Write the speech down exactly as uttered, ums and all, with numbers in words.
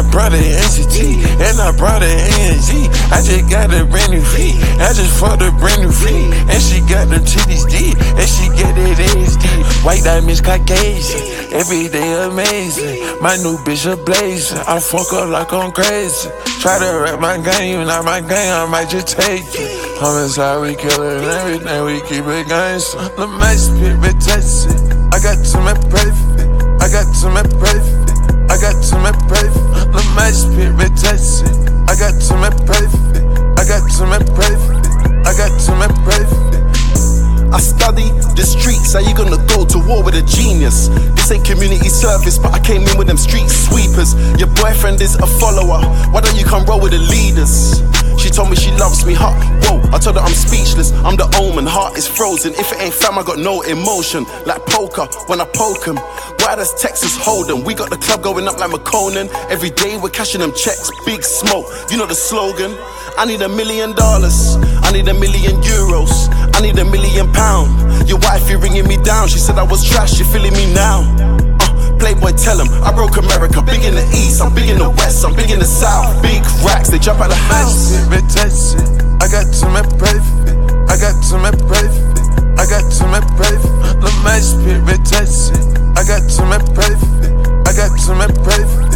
brought an N C T, and I brought an A N G. I just got a brand new feet, I just fucked a brand new feet. And she got them titties deep, and she get that ass deep. White diamonds Caucasian, every day amazing. My new bitch a blazing, I fuck her like I'm crazy. Try to rap my gang, you not my gang, I might just take it. Homicide, we kill it, and everything, we keep it gangsta. The match pit, bitch, touch it. I got to my perfect, I got to my perfect, I got to my perfect. The match pit, bitch, touch it. I got to my perfect, I got to my perfect, I got to my perfect. I study the streets, how you gonna go to war with a genius? This ain't community service, but I came in with them street sweepers. Your boyfriend is a follower, why don't you come roll with the leaders? She told me she loves me, huh? Whoa, I told her I'm speechless. I'm the omen, heart is frozen. If it ain't fam, I got no emotion. Like poker, when I poke him. Why does Texas hold them? We got the club going up like McConan. Every day we're cashing them checks, big smoke. You know the slogan. I need a million dollars, I need a million euros, I need a million pound. Your wife, you ringing me down. She said I was trash, you feeling me now. uh, Playboy, tell him I broke America. Big in the east, I'm big in the west, I'm big in the south. Big racks, they jump out the house. I got to my perfect, I got to my perfect, I got to my perfect. The match pit, bitch, I got to my perfect, I got to my perfect.